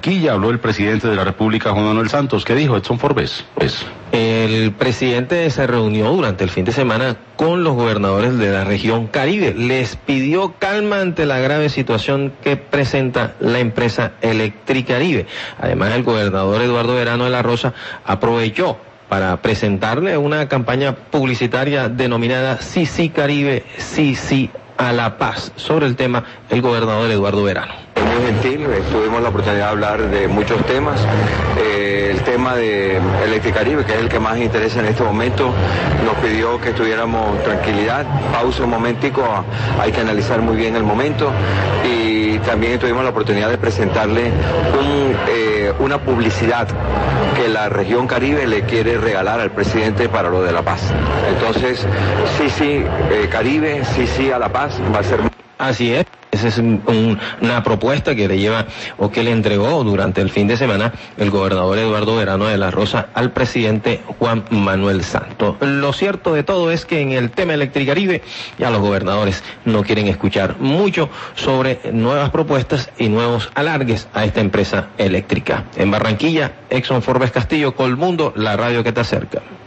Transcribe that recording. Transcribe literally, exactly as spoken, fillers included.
Barranquilla habló el presidente de la República, Juan Manuel Santos. ¿Qué dijo Edson Forbes? Pues. El presidente se reunió durante el fin de semana con los gobernadores de la región Caribe. Les pidió calma ante la grave situación que presenta la empresa Electricaribe. Además, el gobernador Eduardo Verano de la Rosa aprovechó para presentarle una campaña publicitaria denominada Sí, sí Caribe, sí, sí a la paz. Sobre el tema, el gobernador Eduardo Verano. Muy gentil, tuvimos la oportunidad de hablar de muchos temas. Eh, el tema de Electricaribe, que es el que más interesa en este momento, nos pidió que tuviéramos tranquilidad, pausa un momentico, hay que analizar muy bien el momento, y también tuvimos la oportunidad de presentarle un, eh, una publicidad que la región Caribe le quiere regalar al presidente para lo de la paz. Entonces, sí, sí, eh, Caribe, sí, sí a la paz, va a ser... Así es. Esa es un, una propuesta que le lleva o que le entregó durante el fin de semana el gobernador Eduardo Verano de la Rosa al presidente Juan Manuel Santos. Lo cierto de todo es que en el tema Electricaribe ya los gobernadores no quieren escuchar mucho sobre nuevas propuestas y nuevos alargues a esta empresa eléctrica. En Barranquilla, Edson Forbes Castillo, Colmundo, la radio que te acerca.